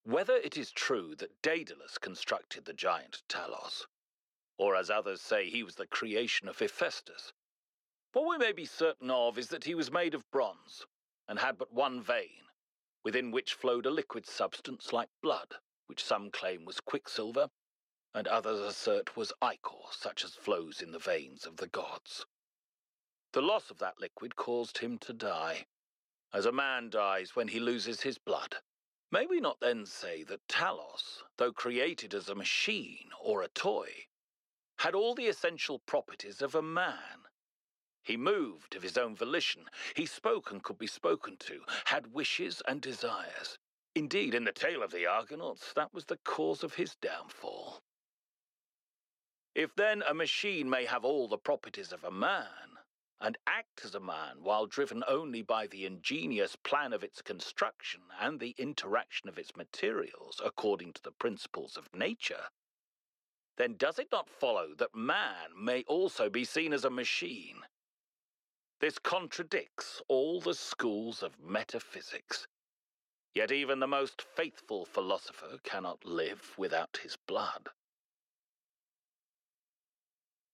Whether it is true that Daedalus constructed the giant Talos, or as others say he was the creation of Hephaestus, what we may be certain of is that he was made of bronze, and had but one vein, within which flowed a liquid substance like blood, which some claim was quicksilver, and others assert was ichor, such as flows in the veins of the gods. The loss of that liquid caused him to die, as a man dies when he loses his blood. May we not then say that Talos, though created as a machine or a toy, had all the essential properties of a man? He moved of his own volition, he spoke and could be spoken to, had wishes and desires. Indeed, in the tale of the Argonauts, that was the cause of his downfall. If then a machine may have all the properties of a man, and act as a man while driven only by the ingenious plan of its construction and the interaction of its materials according to the principles of nature, then does it not follow that man may also be seen as a machine? This contradicts all the schools of metaphysics. Yet even the most faithful philosopher cannot live without his blood.